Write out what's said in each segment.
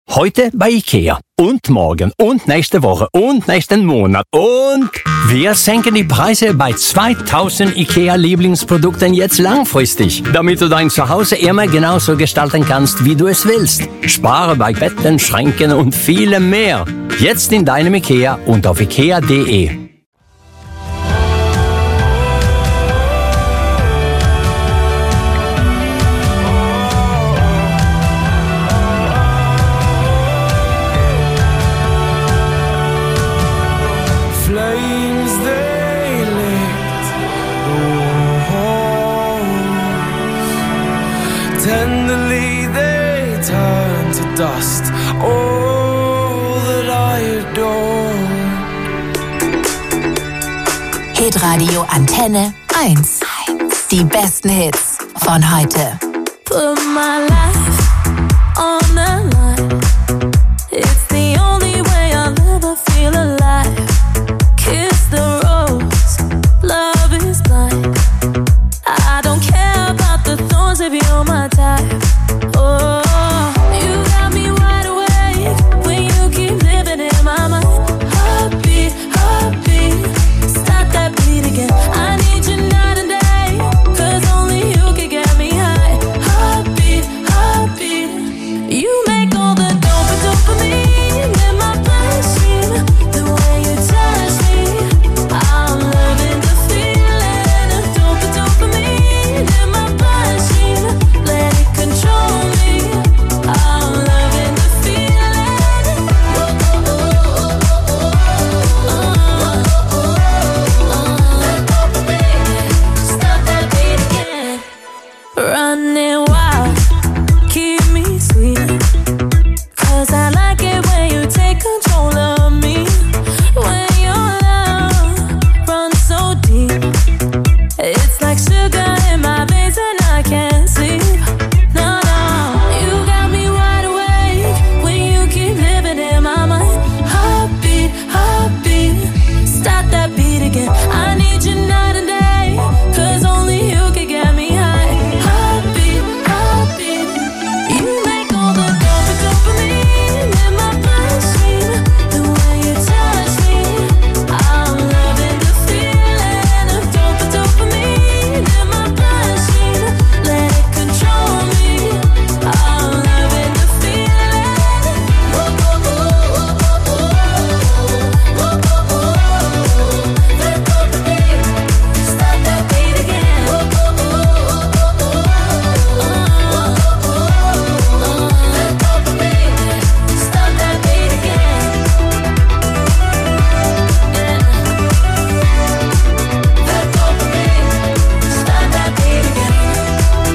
Heute bei Ikea. Und morgen und nächste Woche und nächsten Monat. Und wir senken die Preise bei 2000 Ikea-Lieblingsprodukten jetzt langfristig, damit du dein Zuhause immer genauso gestalten kannst, wie du es willst. Spare bei Betten, Schränken und vielem mehr. Jetzt in deinem Ikea und auf ikea.de. Tenderly they turn to dust, all that I adore. Hitradio Antenne 1. Die besten Hits von heute. Put my life on the line. It's the only way I'll ever feel alive. Kiss the rose, love is blind. I don't care about the thorns if you're my type. Oh, you got me wide awake when you keep living in my mind. Heartbeat, heartbeat, stop that beat again. I need you night and day, 'cause only you can get me high. Heartbeat, heartbeat, you make all the dopamine in my bloodstream. The way you touch me, I'm loving the feeling of dopamine in my bloodstream. Let it control me, I'm loving the feeling. Stop that beat again. Running wild, keep me sweet. 'Cause I like it when you take control of me. When your love runs so deep, it's like sugar in my veins and I can't sleep. No, no, you got me wide awake when you keep living in my mind. Heartbeat, heartbeat, stop that beat again. I need you night and day, 'cause only you can get me high. Heartbeat, heartbeat, you make all the dopamine in my bloodstream. The way you touch me, I'm loving the feeling of dopamine in my bloodstream. Let it control me, I'm loving the feeling. That dopamine, stop that beat again. That dopamine, stop that beat again. That dopamine, stop that beat again.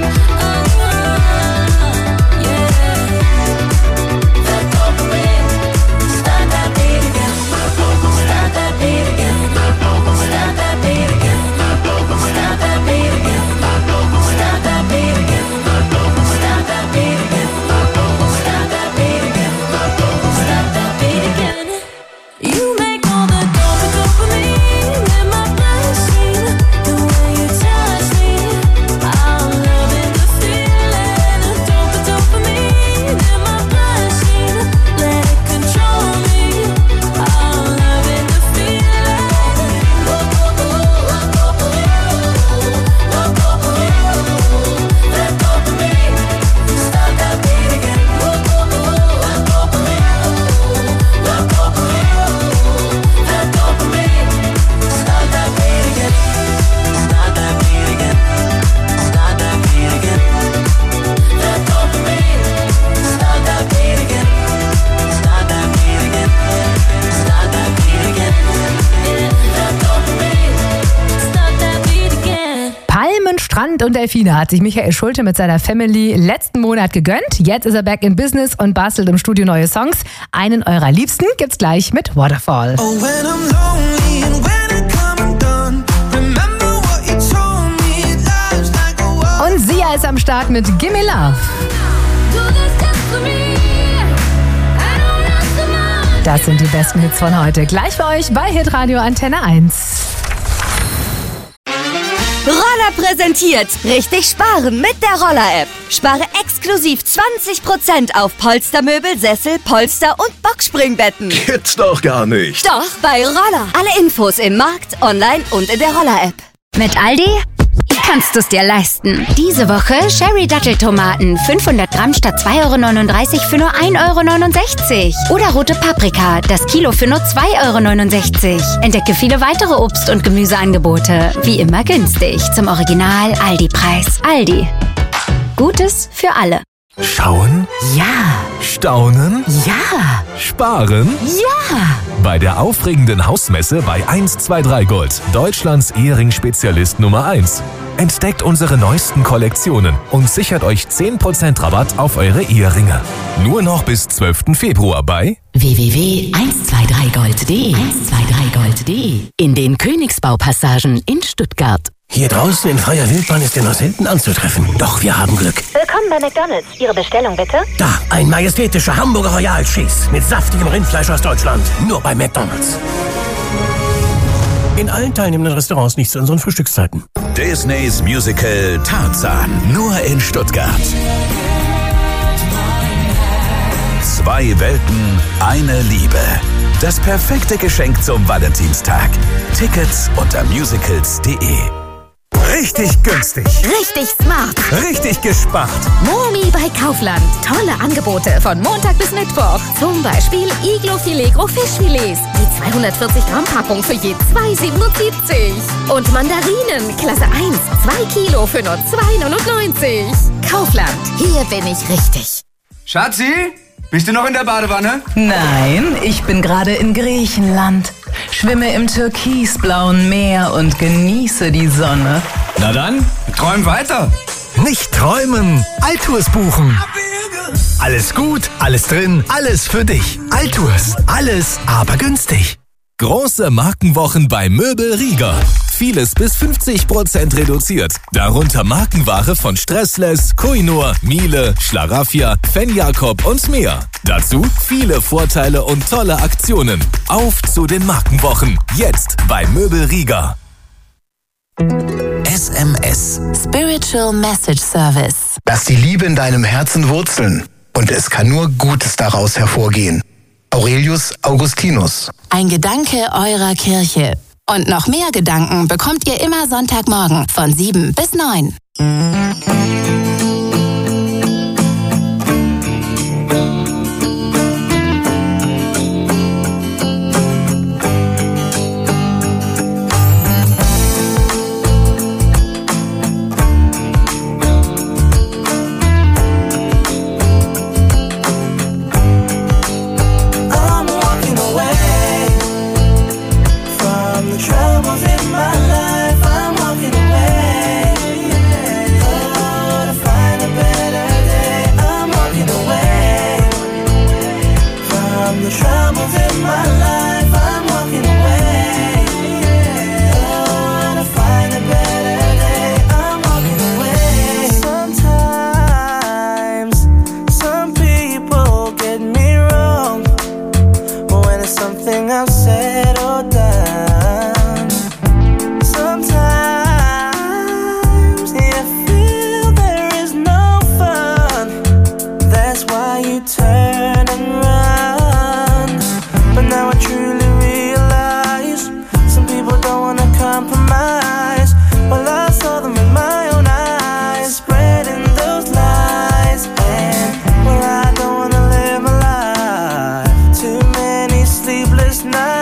That dopamine, stop that beat again. Stop that beat again. Stop that beat again. Stop that beat again. Stop that beat again. Stop that beat again. Stop that beat again. Stop that beat again. You make all the dopamine in my bloodstream. The way you touch me, I'm loving the feeling of dopamine in my bloodstream. Let it control me, I'm loving the feeling. That dopamine, stop that beat again. That dopamine, that dopamine, stop that beat again. Stop that beat again. Stop that beat again. That dopamine, stop that beat again. Stop that beat again. Stop that beat again. That dopamine, stop that beat again. Palmen, Strand und Delfine hat sich Michael Schulte mit seiner Family letzten Monat gegönnt. Jetzt ist er back in business und bastelt im Studio neue Songs. Einen eurer Liebsten gibt's gleich mit Waterfall. Oh, when I'm lonely and when I come undone, remember what you told me. Life's like a war. Und Sia ist am Start mit Gimme Love. Das sind die besten Hits von heute. Gleich für euch bei Hitradio Antenne 1. Rolle Roller präsentiert. Richtig sparen mit der Roller-App. Spare exklusiv 20% auf Polstermöbel, Sessel, Polster und Boxspringbetten. Gibt's doch gar nicht. Doch, bei Roller. Alle Infos im Markt, online und in der Roller-App. Mit Aldi kannst du es dir leisten. Diese Woche Sherry-Datteltomaten 500 Gramm statt 2,39 € für nur 1,69 €. Oder rote Paprika, das Kilo für nur 2,69 €. Entdecke viele weitere Obst- und Gemüseangebote. Wie immer günstig. Zum Original Aldi-Preis. Aldi. Gutes für alle. Schauen? Ja. Staunen? Ja. Sparen? Ja. Bei der aufregenden Hausmesse bei 123 Gold, Deutschlands Ehering-Spezialist Nummer 1. Entdeckt unsere neuesten Kollektionen und sichert euch 10% Rabatt auf eure Eheringe. Nur noch bis 12. Februar bei www.123gold.de 123gold.de in den Königsbaupassagen in Stuttgart. Hier draußen in freier Wildbahn ist er nur selten anzutreffen. Doch wir haben Glück. Willkommen bei McDonald's. Ihre Bestellung bitte? Da, ein majestätischer Hamburger Royal Cheese mit saftigem Rindfleisch aus Deutschland. Nur bei McDonald's. In allen teilnehmenden Restaurants nicht zu unseren Frühstückszeiten. Disneys Musical Tarzan. Nur in Stuttgart. 2 Welten, eine Liebe. Das perfekte Geschenk zum Valentinstag. Tickets unter musicals.de. Richtig günstig. Richtig smart. Richtig gespart. Momi bei Kaufland. Tolle Angebote von Montag bis Mittwoch. Zum Beispiel Iglo-Filet Fischfilets. Die 240 Gramm Packung für je 2,77. Und Mandarinen, Klasse 1, 2 Kilo für nur 2,99. Kaufland, hier bin ich richtig. Schatzi, bist du noch in der Badewanne? Nein, ich bin gerade in Griechenland. Schwimme im türkisblauen Meer und genieße die Sonne. Na dann, träum weiter. Nicht träumen, Altours buchen. Alles gut, alles drin, alles für dich. Altours, alles aber günstig. große Markenwochen bei Möbel Rieger. Vieles bis 50% reduziert. Darunter Markenware von Stressless, Koinur, Miele, Schlaraffia, Fenjakob und mehr. Dazu viele Vorteile und tolle Aktionen. Auf zu den Markenwochen. Jetzt bei Möbel Rieger. SMS. Spiritual Message Service. Lass die Liebe in deinem Herzen wurzeln. Und es kann nur Gutes daraus hervorgehen. Aurelius Augustinus. Ein Gedanke eurer Kirche. Und noch mehr Gedanken bekommt ihr immer Sonntagmorgen von 7 bis 9. Night.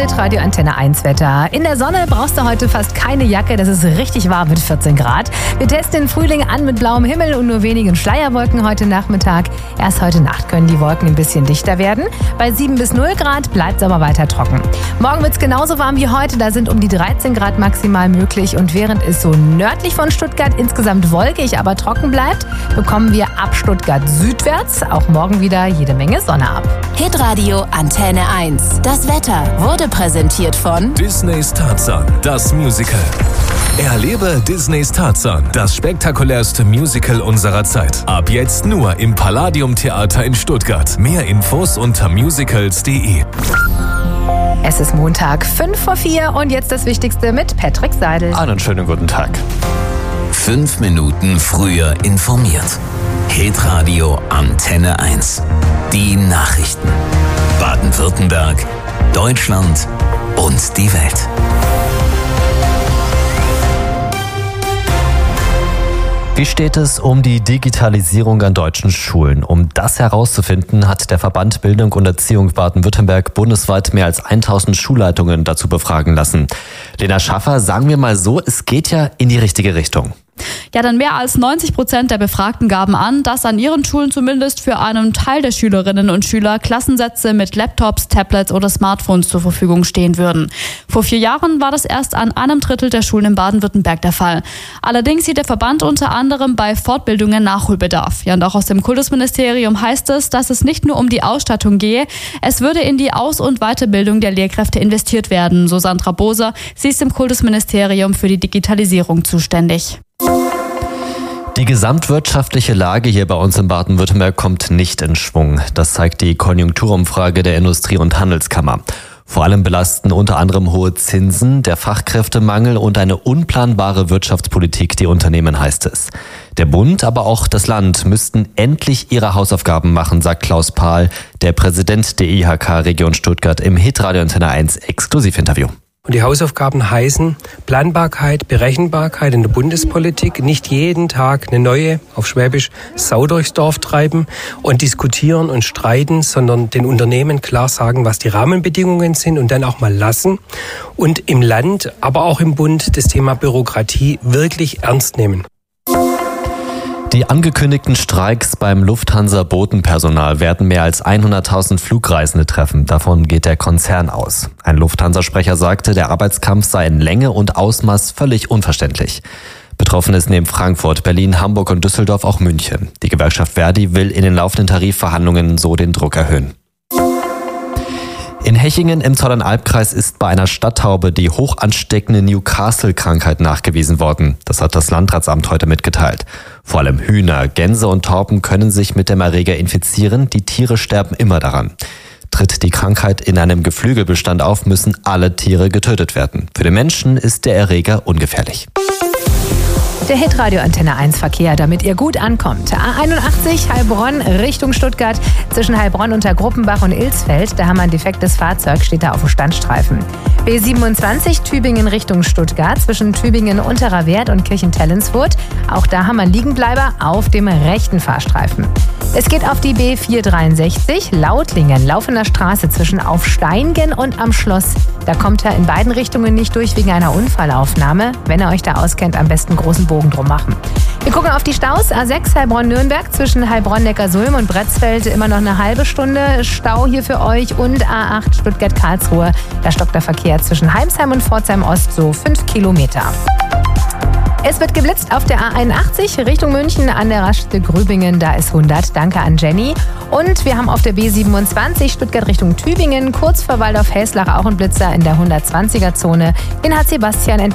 Hitradio Antenne 1 Wetter. In der Sonne brauchst du heute fast keine Jacke, das ist richtig warm mit 14 Grad. Wir testen den Frühling an mit blauem Himmel und nur wenigen Schleierwolken heute Nachmittag. Erst heute Nacht können die Wolken ein bisschen dichter werden. Bei 7 bis 0 Grad bleibt es aber weiter trocken. Morgen wird es genauso warm wie heute, da sind um die 13 Grad maximal möglich. Und während es so nördlich von Stuttgart insgesamt wolkig, aber trocken bleibt, bekommen wir ab Stuttgart südwärts auch morgen wieder jede Menge Sonne ab. Hitradio Antenne 1. Das Wetter wurde präsentiert von Disneys Tarzan, das Musical. Erlebe Disneys Tarzan, das spektakulärste Musical unserer Zeit. Ab jetzt nur im Palladium Theater in Stuttgart. Mehr Infos unter musicals.de. Es ist Montag, 5:04 und jetzt das Wichtigste mit Patrick Seidel. Einen schönen guten Tag. 5 Minuten früher informiert. Hitradio Antenne 1. Die Nachrichten. Baden-Württemberg, Deutschland und die Welt. Wie steht es um die Digitalisierung an deutschen Schulen? Um das herauszufinden, hat der Verband Bildung und Erziehung Baden-Württemberg bundesweit mehr als 1000 Schulleitungen dazu befragen lassen. Lena Schaffer, sagen wir mal so, es geht ja in die richtige Richtung. Ja, denn mehr als 90% der Befragten gaben an, dass an ihren Schulen zumindest für einen Teil der Schülerinnen und Schüler Klassensätze mit Laptops, Tablets oder Smartphones zur Verfügung stehen würden. Vor 4 Jahren war das erst an einem Drittel der Schulen in Baden-Württemberg der Fall. Allerdings sieht der Verband unter anderem bei Fortbildungen Nachholbedarf. Ja, und auch aus dem Kultusministerium heißt es, dass es nicht nur um die Ausstattung gehe, es würde in die Aus- und Weiterbildung der Lehrkräfte investiert werden, so Sandra Boser. Sie ist im Kultusministerium für die Digitalisierung zuständig. Die gesamtwirtschaftliche Lage hier bei uns in Baden-Württemberg kommt nicht in Schwung. Das zeigt die Konjunkturumfrage der Industrie- und Handelskammer. Vor allem belasten unter anderem hohe Zinsen, der Fachkräftemangel und eine unplanbare Wirtschaftspolitik die Unternehmen, heißt es. Der Bund, aber auch das Land müssten endlich ihre Hausaufgaben machen, sagt Klaus Pahl, der Präsident der IHK Region Stuttgart im Hitradio Antenne 1 Exklusivinterview. Und die Hausaufgaben heißen Planbarkeit, Berechenbarkeit in der Bundespolitik, nicht jeden Tag eine neue, auf Schwäbisch, Sau durchs Dorf treiben und diskutieren und streiten, sondern den Unternehmen klar sagen, was die Rahmenbedingungen sind und dann auch mal lassen. Und im Land, aber auch im Bund das Thema Bürokratie wirklich ernst nehmen. Die angekündigten Streiks beim Lufthansa-Bodenpersonal werden mehr als 100.000 Flugreisende treffen. Davon geht der Konzern aus. Ein Lufthansa-Sprecher sagte, der Arbeitskampf sei in Länge und Ausmaß völlig unverständlich. Betroffen ist neben Frankfurt, Berlin, Hamburg und Düsseldorf auch München. Die Gewerkschaft Verdi will in den laufenden Tarifverhandlungen so den Druck erhöhen. In Hechingen im Zollernalbkreis ist bei einer Stadttaube die hoch ansteckende Newcastle-Krankheit nachgewiesen worden. Das hat das Landratsamt heute mitgeteilt. Vor allem Hühner, Gänse und Tauben können sich mit dem Erreger infizieren. Die Tiere sterben immer daran. Tritt die Krankheit in einem Geflügelbestand auf, müssen alle Tiere getötet werden. Für den Menschen ist der Erreger ungefährlich. Der Hitradio Antenne 1 Verkehr, damit ihr gut ankommt. A81 Heilbronn Richtung Stuttgart. Zwischen Heilbronn und der Gruppenbach und Ilsfeld, da haben wir ein defektes Fahrzeug, steht da auf dem Standstreifen. B27 Tübingen Richtung Stuttgart. Zwischen Tübingen Unterer Wert und Kirchentellensfurt. Auch da haben wir einen Liegenbleiber auf dem rechten Fahrstreifen. Es geht auf die B463 Lautlingen, Laufener Straße zwischen Aufsteingen und am Schloss. Da kommt er in beiden Richtungen nicht durch wegen einer Unfallaufnahme. Wenn ihr euch da auskennt, am besten großen Bogen drum machen. Wir gucken auf die Staus. A6 Heilbronn-Nürnberg zwischen Heilbronn-Neckarsulm und Bretzfeld immer noch eine halbe Stunde Stau hier für euch. Und A8 Stuttgart-Karlsruhe, da stockt der Verkehr zwischen Heimsheim und Pforzheim-Ost so 5 Kilometer. Es wird geblitzt auf der A81 Richtung München an der Raststätte Grübingen. Da ist 100. Danke an Jenny. Und wir haben auf der B27 Stuttgart Richtung Tübingen kurz vor Waldorf-Hellslach auch einen Blitzer in der 120er-Zone. Den hat Sebastian